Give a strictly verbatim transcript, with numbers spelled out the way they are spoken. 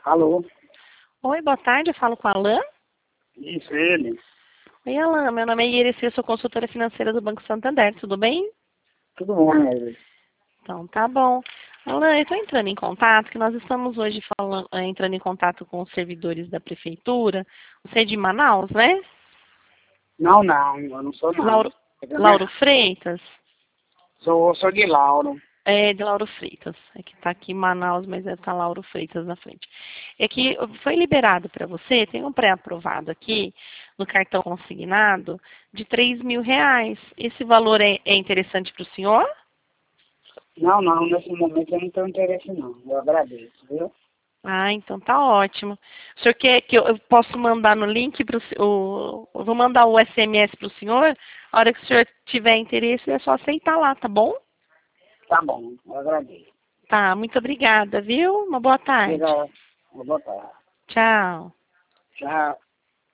Alô? Oi, boa tarde, eu falo com a Alain. Isso, ele. Oi, Alain, meu nome é Irecê, eu sou consultora financeira do Banco Santander, tudo bem? Tudo bom, né? Então, tá bom. Alain, eu estou entrando em contato, que nós estamos hoje falando, eh, entrando em contato com os servidores da prefeitura. Você é de Manaus, né? Não, não, eu não sou não. Lauro, Eu Lauro Freitas? Sou, sou de Lauro. É, de Lauro Freitas. É que tá aqui em Manaus, mas é tá Lauro Freitas na frente. É que foi liberado para você, tem um pré-aprovado aqui, no cartão consignado, de três mil reais. Esse valor é, é interessante para o senhor? Não, não, nesse momento eu não tenho interesse não. Eu agradeço, viu? Ah, então tá ótimo. O senhor quer que eu, eu posso mandar no link para o... Eu vou mandar o S M S para o senhor. A hora que o senhor tiver interesse, é só aceitar lá, tá bom? Tá bom, eu agradeço. Tá, muito obrigada, viu? Uma boa tarde. Obrigado. Boa tarde. Tchau. Tchau.